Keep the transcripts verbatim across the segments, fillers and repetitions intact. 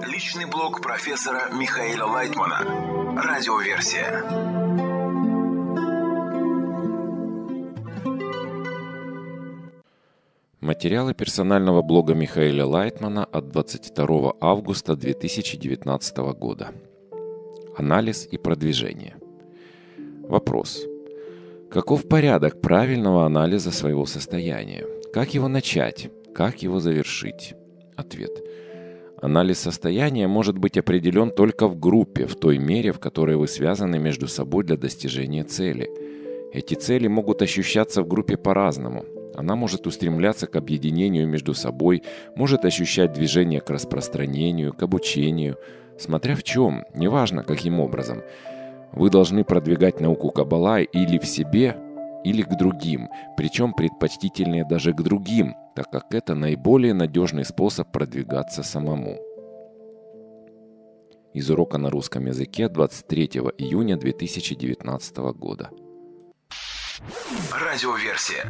Личный блог профессора Михаила Лайтмана. Радиоверсия. Материалы персонального блога Михаила Лайтмана от двадцать второго августа две тысячи девятнадцатого года. Анализ и продвижение. Вопрос. Каков порядок правильного анализа своего состояния? Как его начать? Как его завершить? Ответ. Анализ состояния может быть определен только в группе, в той мере, в которой вы связаны между собой для достижения цели. Эти цели могут ощущаться в группе по-разному. Она может устремляться к объединению между собой, может ощущать движение к распространению, к обучению, смотря в чем, неважно каким образом. Вы должны продвигать науку Каббала или в себе, или к другим, причем предпочтительнее даже к другим, так как это наиболее надежный способ продвигаться самому. Из урока на русском языке двадцать третьего июня две тысячи девятнадцатого года. Радиоверсия.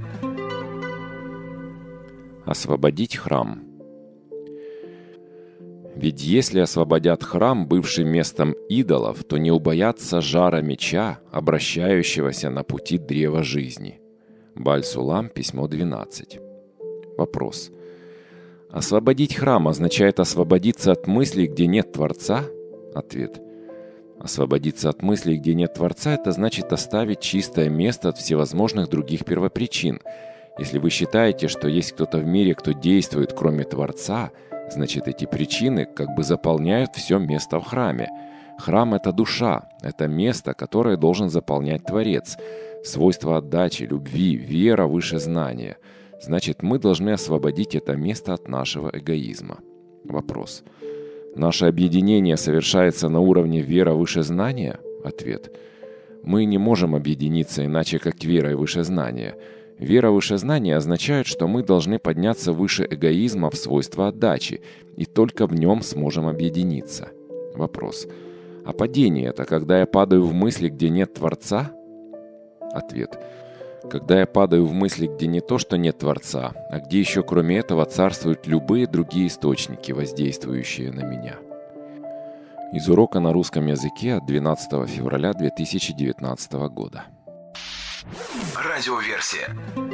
Освободить храм. Ведь если освободят храм, бывший местом идолов, то не убоятся жара меча, обращающегося на пути древа жизни. Баль-Сулам, письмо двенадцать. Вопрос. Освободить храм означает освободиться от мыслей, где нет Творца? Ответ. Освободиться от мыслей, где нет Творца, это значит оставить чистое место от всевозможных других первопричин. Если вы считаете, что есть кто-то в мире, кто действует кроме Творца, значит, эти причины как бы заполняют все место в храме. Храм — это душа, это место, которое должен заполнять Творец. Свойства отдачи, любви, вера выше знания. Значит, мы должны освободить это место от нашего эгоизма. Вопрос. Наше объединение совершается на уровне вера выше знания? Ответ. Мы не можем объединиться иначе, как верой выше знания. Вера выше знания означает, что мы должны подняться выше эгоизма в свойства отдачи, и только в нем сможем объединиться. Вопрос. А падение — это когда я падаю в мысли, где нет Творца? Ответ. Когда я падаю в мысли, где не то, что нет Творца, а где еще кроме этого царствуют любые другие источники, воздействующие на меня. Из урока на русском языке от двенадцатого февраля две тысячи девятнадцатого года. Радиоверсия.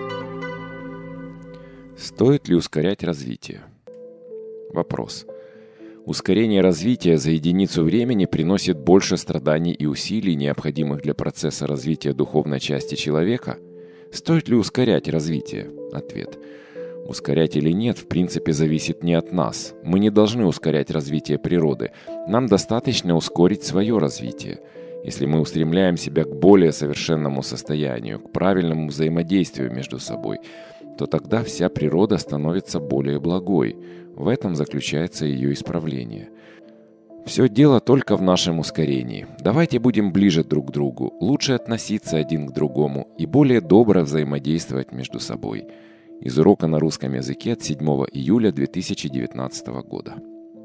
Стоит ли ускорять развитие? Вопрос. Ускорение развития за единицу времени приносит больше страданий и усилий, необходимых для процесса развития духовной части человека? Стоит ли ускорять развитие? Ответ. Ускорять или нет, в принципе, зависит не от нас. Мы не должны ускорять развитие природы. Нам достаточно ускорить свое развитие. Если мы устремляем себя к более совершенному состоянию, к правильному взаимодействию между собой, то тогда вся природа становится более благой. В этом заключается ее исправление. Все дело только в нашем ускорении. Давайте будем ближе друг к другу, лучше относиться один к другому и более добро взаимодействовать между собой. Из урока на русском языке от седьмого июля две тысячи девятнадцатого года.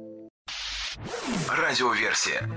Радиоверсия.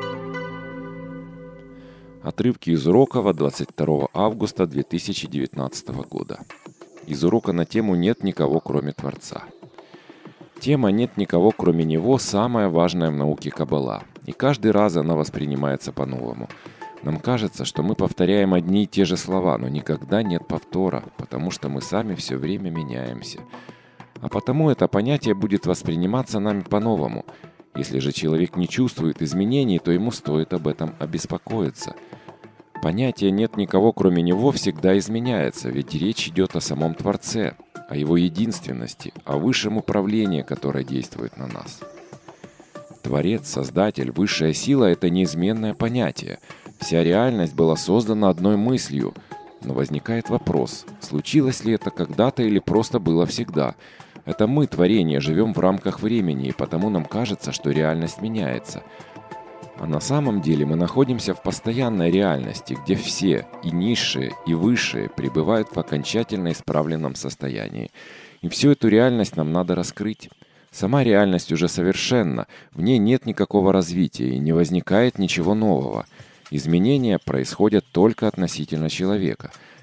Отрывки из урока от двадцать второго августа две тысячи девятнадцатого года. Из урока на тему «Нет никого, кроме Творца». Тема «Нет никого, кроме Него» самая важная в науке Каббала, и каждый раз она воспринимается по-новому. Нам кажется, что мы повторяем одни и те же слова, но никогда нет повтора, потому что мы сами все время меняемся. А потому это понятие будет восприниматься нами по-новому. Если же человек не чувствует изменений, то ему стоит об этом обеспокоиться. Понятие «нет никого, кроме Него» всегда изменяется, ведь речь идет о самом Творце, о Его единственности, о высшем управлении, которое действует на нас. Творец, Создатель, высшая сила – это неизменное понятие. Вся реальность была создана одной мыслью. Но возникает вопрос, случилось ли это когда-то или просто было всегда? Это мы, творение, живем в рамках времени, и потому нам кажется, что реальность меняется. А на самом деле мы находимся в постоянной реальности, где все, и низшие, и высшие, пребывают в окончательно исправленном состоянии. И всю эту реальность нам надо раскрыть. Сама реальность уже совершенна, в ней нет никакого развития и не возникает ничего нового. Изменения происходят только относительно человека.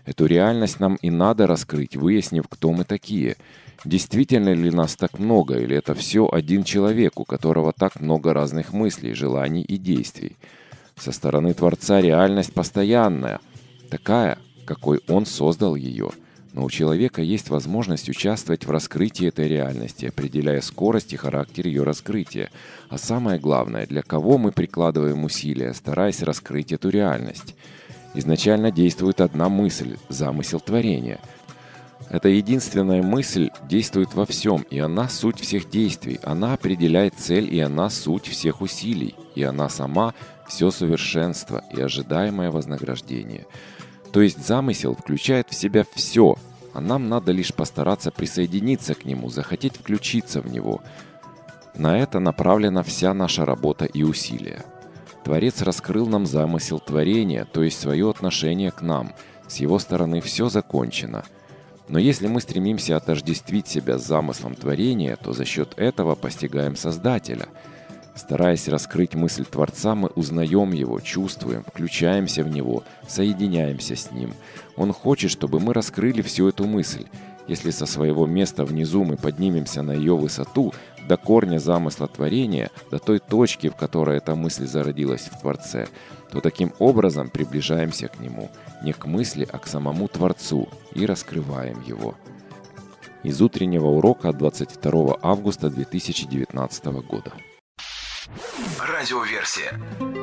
Эту реальность нам и надо раскрыть, выяснив, кто мы такие. Действительно ли нас так много, или это все один человек, у которого так много разных мыслей, желаний и действий? Со стороны Творца реальность постоянная, такая, какой Он создал ее. Но у человека есть возможность участвовать в раскрытии этой реальности, определяя скорость и характер ее раскрытия. А самое главное, для кого мы прикладываем усилия, стараясь раскрыть эту реальность. Изначально действует одна мысль – замысел творения. Эта единственная мысль действует во всем, и она суть всех действий. Она определяет цель, и она суть всех усилий. И она сама – все совершенство и ожидаемое вознаграждение. То есть замысел включает в себя все, а нам надо лишь постараться присоединиться к нему, захотеть включиться в него. На это направлена вся наша работа и усилия. Творец раскрыл нам замысел творения, то есть свое отношение к нам. С его стороны все закончено. Но если мы стремимся отождествить себя с замыслом творения, то за счет этого постигаем Создателя. Стараясь раскрыть мысль Творца, мы узнаем Его, чувствуем, включаемся в Него, соединяемся с Ним. Он хочет, чтобы мы раскрыли всю эту мысль. Если со своего места внизу мы поднимемся на ее высоту, до корня замысла творения, до той точки, в которой эта мысль зародилась в Творце, то таким образом приближаемся к Нему, не к мысли, а к самому Творцу, и раскрываем Его. Из утреннего урока от двадцать второго августа две тысячи девятнадцатого года. Радиоверсия.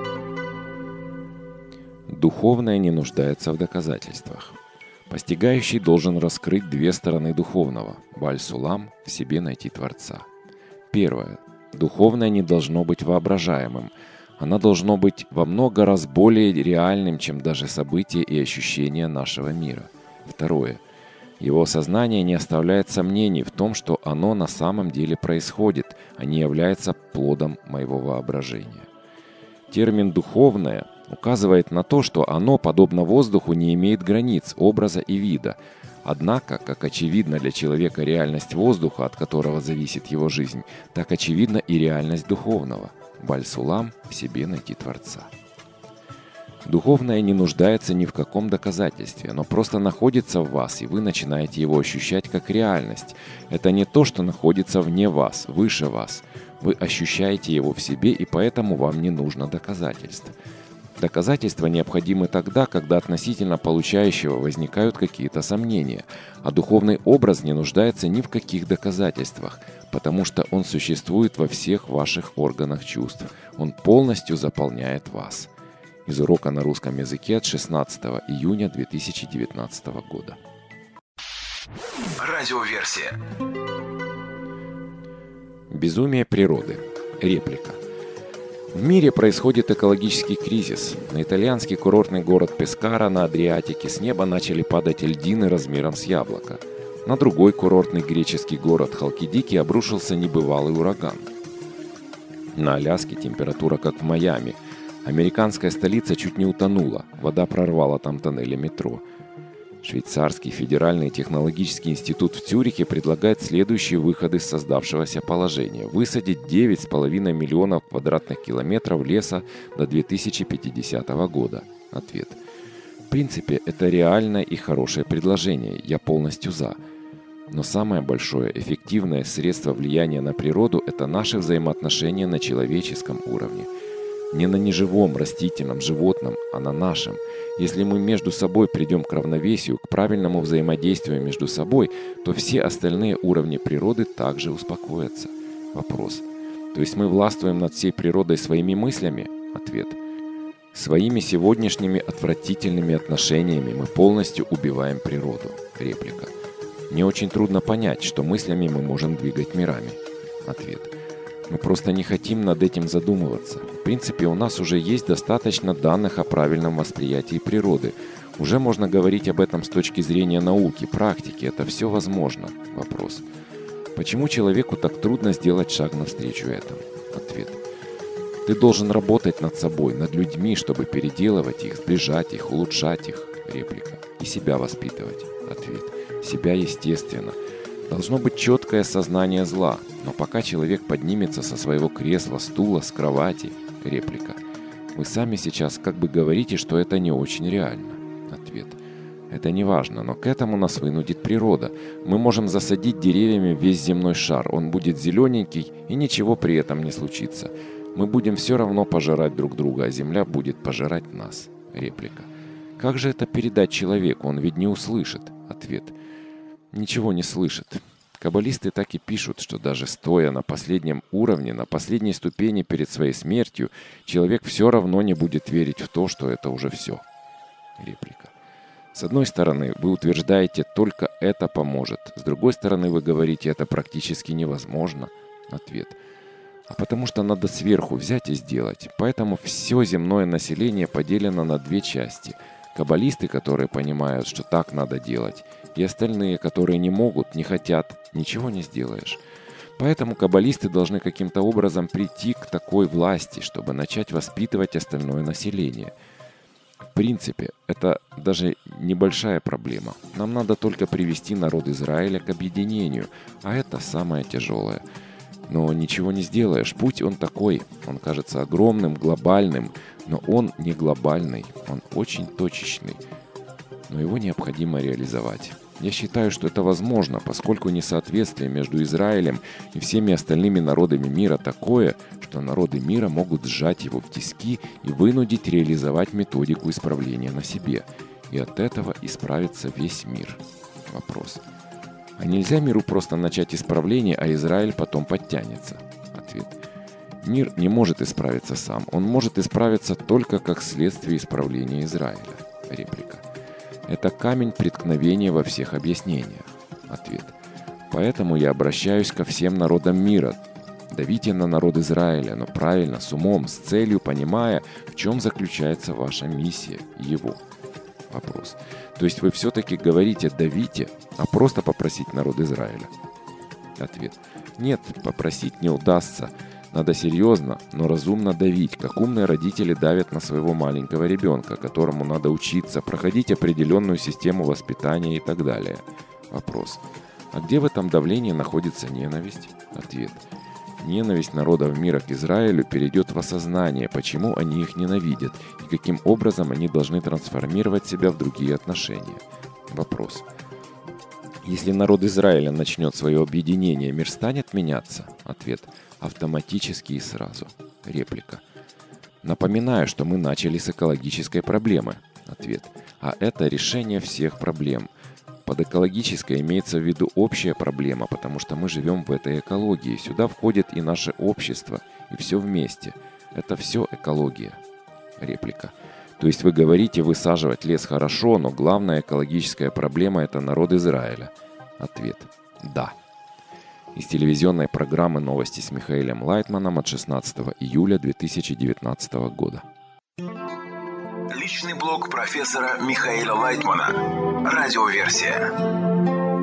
Духовное не нуждается в доказательствах. Постигающий должен раскрыть две стороны духовного. Баль-Сулам – в себе найти Творца. Первое. Духовное не должно быть воображаемым. Оно должно быть во много раз более реальным, чем даже события и ощущения нашего мира. Второе. Его сознание не оставляет сомнений в том, что оно на самом деле происходит, а не является плодом моего воображения. Термин «духовное» указывает на то, что оно, подобно воздуху, не имеет границ, образа и вида. Однако, как очевидна для человека реальность воздуха, от которого зависит его жизнь, так очевидна и реальность духовного. Баль-Сулам – в себе найти Творца. Духовное не нуждается ни в каком доказательстве, оно просто находится в вас, и вы начинаете его ощущать как реальность. Это не то, что находится вне вас, выше вас. Вы ощущаете его в себе, и поэтому вам не нужно доказательств. Доказательства необходимы тогда, когда относительно получающего возникают какие-то сомнения, а духовный образ не нуждается ни в каких доказательствах, потому что он существует во всех ваших органах чувств. Он полностью заполняет вас. Из урока на русском языке от шестнадцатого июня две тысячи девятнадцатого года. Радиоверсия. Безумие природы. Реплика. В мире происходит экологический кризис. На итальянский курортный город Пескара на Адриатике с неба начали падать льдины размером с яблоко. На другой курортный греческий город Халкидики обрушился небывалый ураган. На Аляске температура как в Майами. Американская столица чуть не утонула, вода прорвала там тоннели метро. Швейцарский федеральный технологический институт в Цюрихе предлагает следующий выход из создавшегося положения – высадить девять с половиной миллионов квадратных километров леса до две тысячи пятидесятого года. Ответ. В принципе, это реальное и хорошее предложение, я полностью за. Но самое большое эффективное средство влияния на природу – это наши взаимоотношения на человеческом уровне. Не на неживом, растительном, животном, а на нашем. Если мы между собой придем к равновесию, к правильному взаимодействию между собой, то все остальные уровни природы также успокоятся. Вопрос. То есть мы властвуем над всей природой своими мыслями? Ответ. Своими сегодняшними отвратительными отношениями мы полностью убиваем природу. Реплика. Мне очень трудно понять, что мыслями мы можем двигать мирами. Ответ. Мы просто не хотим над этим задумываться. В принципе, у нас уже есть достаточно данных о правильном восприятии природы. Уже можно говорить об этом с точки зрения науки, практики. Это все возможно. Вопрос. Почему человеку так трудно сделать шаг навстречу этому? Ответ. Ты должен работать над собой, над людьми, чтобы переделывать их, сближать их, улучшать их. Реплика. И себя воспитывать. Ответ. Себя естественно. Должно быть четкое сознание зла, но пока человек поднимется со своего кресла, стула, с кровати, реплика. Вы сами сейчас как бы говорите, что это не очень реально. Ответ. Это не важно, но к этому нас вынудит природа. Мы можем засадить деревьями весь земной шар, он будет зелененький, и ничего при этом не случится. Мы будем все равно пожирать друг друга, а земля будет пожирать нас. Реплика. Как же это передать человеку? Он ведь не услышит. Ответ. Ничего не слышит. Каббалисты так и пишут, что даже стоя на последнем уровне, на последней ступени перед своей смертью, человек все равно не будет верить в то, что это уже все. Реплика. С одной стороны, вы утверждаете, только это поможет. С другой стороны, вы говорите, это практически невозможно. Ответ. А потому что надо сверху взять и сделать. Поэтому все земное население поделено на две части. Каббалисты, которые понимают, что так надо делать, и остальные, которые не могут, не хотят, ничего не сделаешь. Поэтому каббалисты должны каким-то образом прийти к такой власти, чтобы начать воспитывать остальное население. В принципе, это даже небольшая проблема. Нам надо только привести народ Израиля к объединению, а это самое тяжелое. Но ничего не сделаешь. Путь он такой. Он кажется огромным, глобальным, но он не глобальный. Он очень точечный. Но его необходимо реализовать. Я считаю, что это возможно, поскольку несоответствие между Израилем и всеми остальными народами мира такое, что народы мира могут сжать его в тиски и вынудить реализовать методику исправления на себе. И от этого исправится весь мир. Вопрос. А нельзя миру просто начать исправление, а Израиль потом подтянется? Ответ. Мир не может исправиться сам. Он может исправиться только как следствие исправления Израиля. Реплика. Это камень преткновения во всех объяснениях. Ответ. Поэтому я обращаюсь ко всем народам мира. Давите на народ Израиля, но правильно, с умом, с целью, понимая, в чем заключается ваша миссия, его. Вопрос. То есть вы все-таки говорите «давите», а просто попросить народ Израиля? Ответ. Нет, попросить не удастся. Надо серьезно, но разумно давить, как умные родители давят на своего маленького ребенка, которому надо учиться, проходить определенную систему воспитания и так далее. Вопрос. А где в этом давлении находится ненависть? Ответ. Ненависть народов мира к Израилю перейдет в осознание, почему они их ненавидят и каким образом они должны трансформировать себя в другие отношения. Вопрос. Если народ Израиля начнет свое объединение, мир станет меняться? Ответ. Автоматически и сразу. Реплика. Напоминаю, что мы начали с экологической проблемы. Ответ. А это решение всех проблем. Под экологической имеется в виду общая проблема, потому что мы живем в этой экологии. Сюда входит и наше общество, и все вместе. Это все экология. Реплика. То есть вы говорите, высаживать лес хорошо, но главная экологическая проблема – это народ Израиля. Ответ. Да. Из телевизионной программы «Новости с Михаилом Лайтманом» от шестнадцатого июля две тысячи девятнадцатого года. Личный блог профессора Михаила Лайтмана. Радиоверсия.